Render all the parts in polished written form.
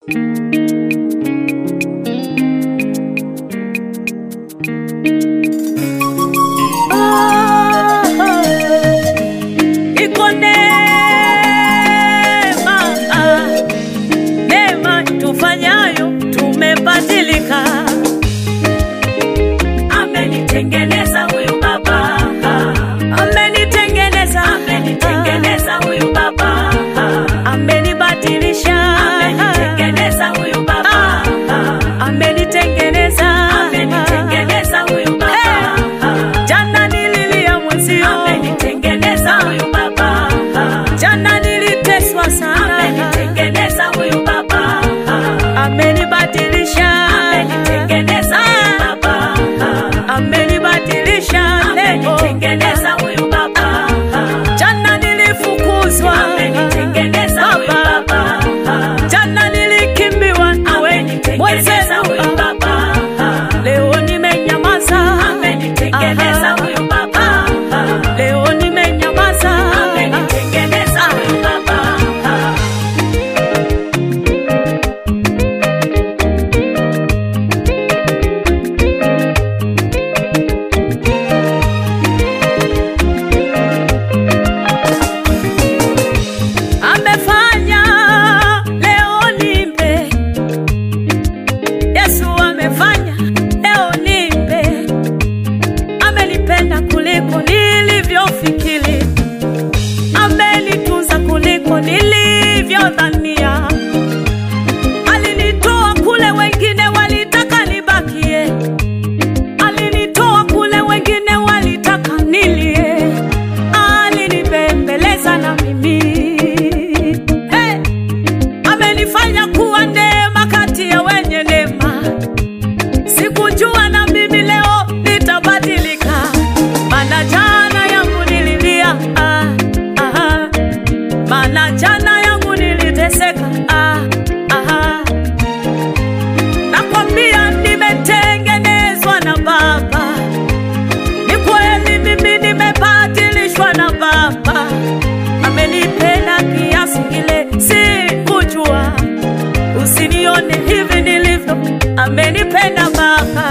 Amenipenda Baba,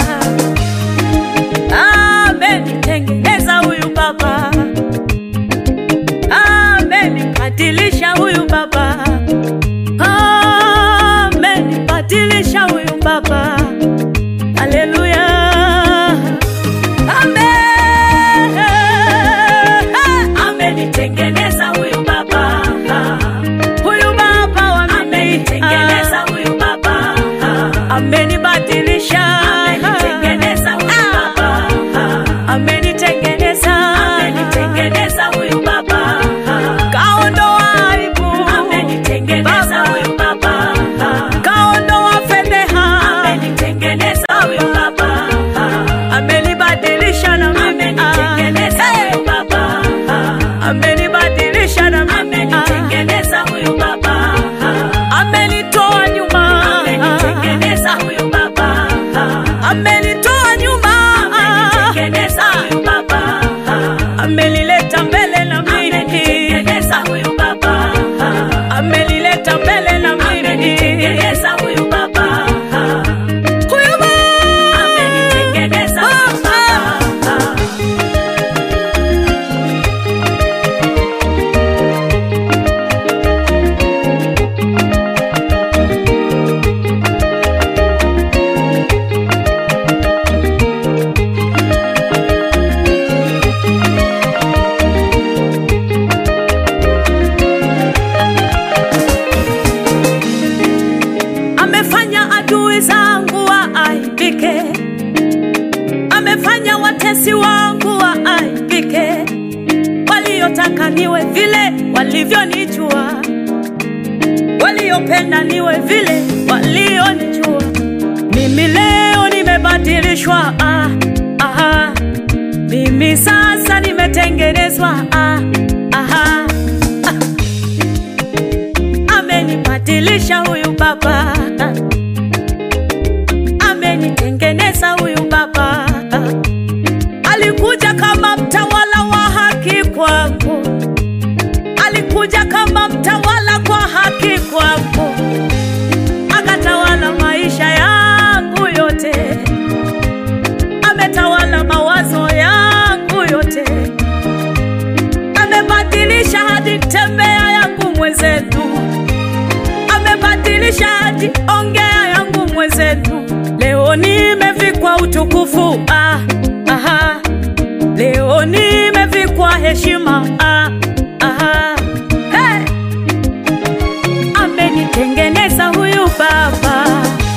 amenitengeneza huyu Baba, amenibadilisha huyu Baba, amenibadilisha huyu Baba. Haleluya, amenitengeneza huyu Baba, huyu Baba amenitengeneza huyu Baba, amenibadilisha, amenitengeneza huyu Baba, amenitengeneza huyu Baba, kaondoa aibu, amenitengeneza huyu Baba, kaondoa fedheha, amenitengeneza huyu Baba, amenibadilisha na mimi, amenitengeneza huyu Baba, amenibadilisha na mimi, amenitengeneza huyu Baba, amenitoa nyuma, amenitengeneza huyu Baba, amenitoa nyuma, amenitengeneza huyu Baba, amenileta mbele na mimi, amenitengeneza huyu Baba, amenileta mbele na mimi, amenitengeneza huyu Baba, huyu Baba amenitengeneza huyu Baba. Amefanya adui zangu waaibike, amefanya watesi wangu waaibike, waliotaka niwe vile walivyonijua, waliopenda niwe vile walionijua. Mimi leo nimebadilishwa, mimi sasa nimetengenezwa, amenibadilisha huyu Baba, amenitengeneza huyu Baba. Alikuja kama mtawala wa haki kwangu, alikuja kama mtawala kwa haki kwangu, Mwilishaji, ongea yangu mwenzetu. Leo nimevikwa utukufu, leo nimevikwa heshima, hey! Amenitengeneza huyu Baba,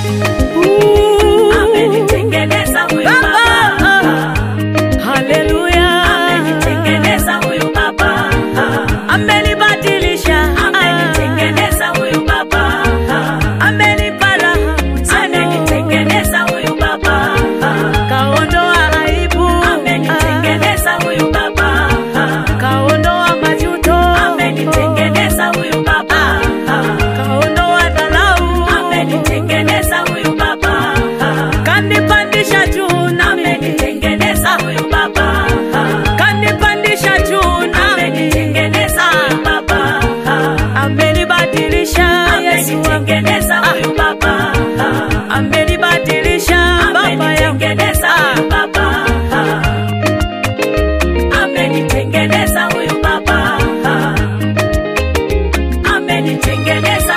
amenitengeneza huyu Baba, haleluya. Amenitengeneza huyu Baba, amenibadilisha, amenitengeneza huyu Baba, amenipa raha, amenitengeneza huyu Baba, kaondoa aibu, amenitengeneza huyu Baba, kaondoa majuto, amenitengeneza huyu Baba, kaondoa dharau, amenitengeneza huyu Baba, kanipandisha juu, amenitengeneza huyu Baba, kanipandisha juu, amenitengeneza huyu Baba, amenibadilisha, amenitengeneza huyu Baba, amenibadilisha, amenitengeneza huyu Baba, amenitengeneza huyu Baba, amenitengeneza